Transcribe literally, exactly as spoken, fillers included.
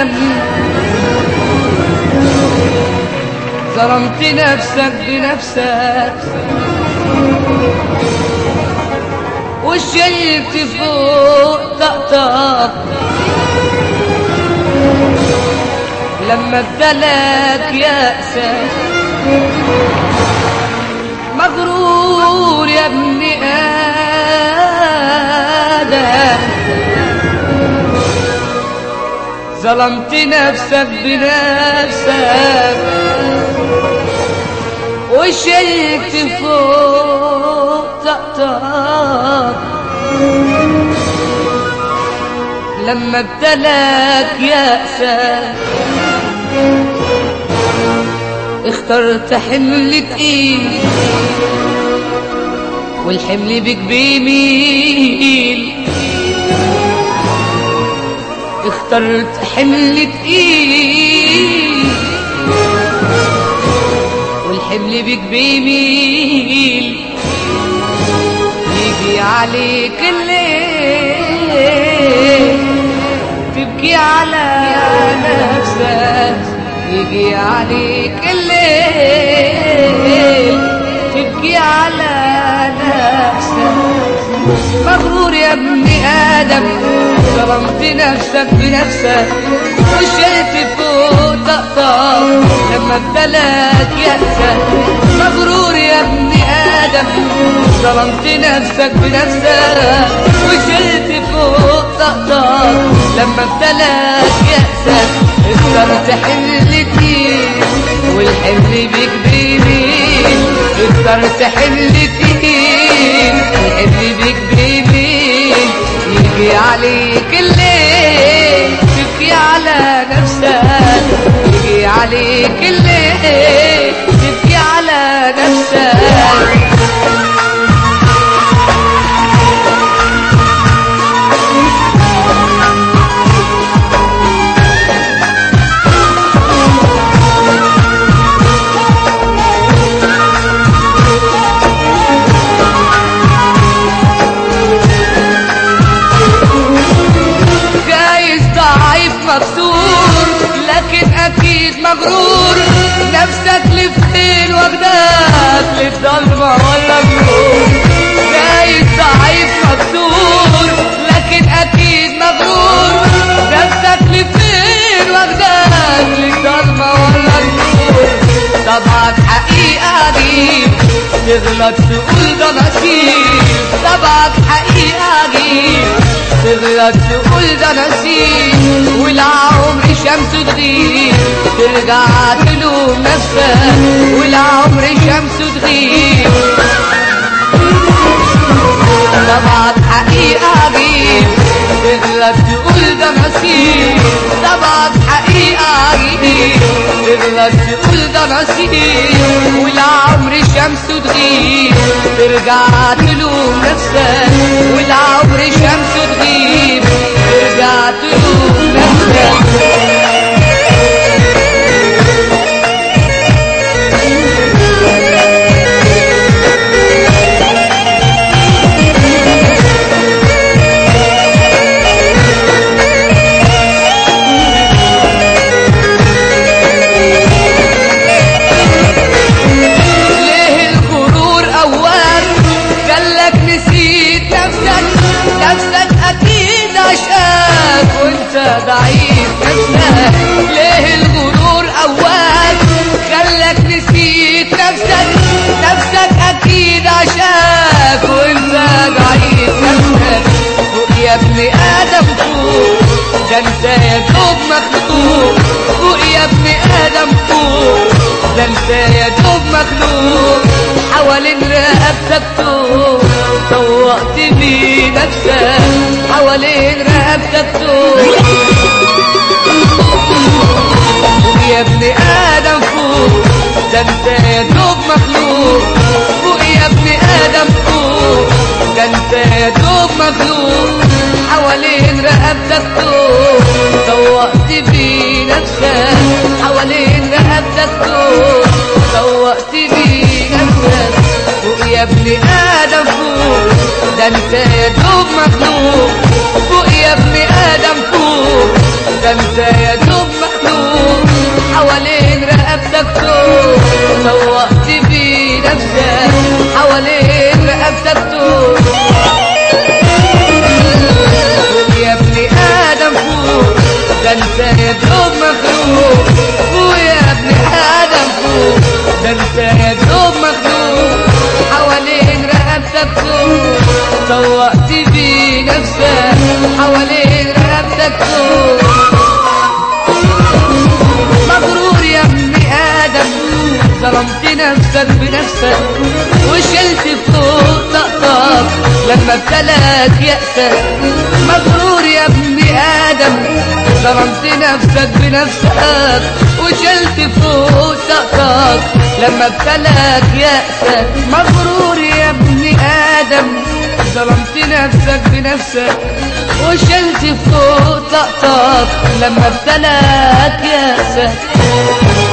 آدم ظلمت نفسك بنفسك وشلت فوق طقطق لما ابتلاك يأسك مغرور يا ابن آدم ظلمت نفسك بنفسك وشلت فوق طقطق لما ابتلاك يأسك اخترت حمل تقيل والحمل بك بيميل اخترت حمل تقيل والحمل بك بيميل يجي عليك الليل تبكي على نفسك يجي عليك الليل تبكي على نفسك مغرور يا ابن آدم ظلمت نفسك بنفسك وشلت فوق طقطق لما ابتلاك يأسك مغرور يا ابن آدم ظلمت نفسك بنفسك وشلت فوق طقطق لما ابتلاك يأسك اخترت حمل تقيل والحمل بيك بيميل اخترت حمل تقيل والحمل بيك بيميل يجي عليك الليل تبكي على نفسك يجي عليك الليل تبكي على نفسك مكسور لكن اكيد مغرور نفسك لفين واخداك للضلمه ولا النور جايز ضعيف مكسور لكن اكيد مغرور نفسك لفين واخداك للضلمه ولا النور طبعا حقيقه عجيب تغلط تقول ده نصيب طبعا حقيقه عجيب تغلط تقول ده نصيب والعمر شمس تغيب ترجع تلوم نفسك والعمر شمس تغيب طبعا حقيقة عجيب تغلط تقول ده نصيب طبعا حقيقة عجيب تغلط تقول ده نصيب والعمر شمس تغيب ترجع تلوم نفسك والعمر شمس تغيب ترجع تلوم نفسك ضعيف نفسك ليه الغرور قواك خلك نسيت نفسك نفسك اكيد عشاك وانت ضعيف نفسك فوق يا ابن ادم فوق ده انت يا دوب مخلوق فوق يا ابن ادم فوق ده انت يا دوب مخلوق حوالين رقبتك طوق طوقت بيه نفسك حوالين رقبتك طوق فوق يا ابن ادم فوق ده انت يا دوب مخلوق فوق يا ابن ادم فوق ده انت يا دوب مخلوق حوالين رقبتك طوق طوقت بيه نفسك حوالين رقبتك طوق طوقت بيه نفسك فوق يا ابن ادم فوق ده انت يا دوب مخلوق فوق يا ابن ادم فوق ده انت يا دوب رقبتك توب سوقت بيه نفسك حوالين رقبتك توب فوق يا ابن آدم فوق ده انت يا دوب مخلوق فوق يا ابن آدم فوق ده انت يا دوب مخلوق حوالين رقبتك توب سوقت بيه نفسك حوالين رقبتك توب مغرور يا ابن آدم ظلمت نفسك بنفسك وشلت فوق طاقتك لما ابتلاك يأسك مغرور يا ابن آدم ظلمت نفسك بنفسك وشلت فوق طاقتك لما ابتلاك يأسك مغرور يا ابن آدم ظلمت نفسك بنفسك وشلت فوق طاقتك لما ابتلاك يأسك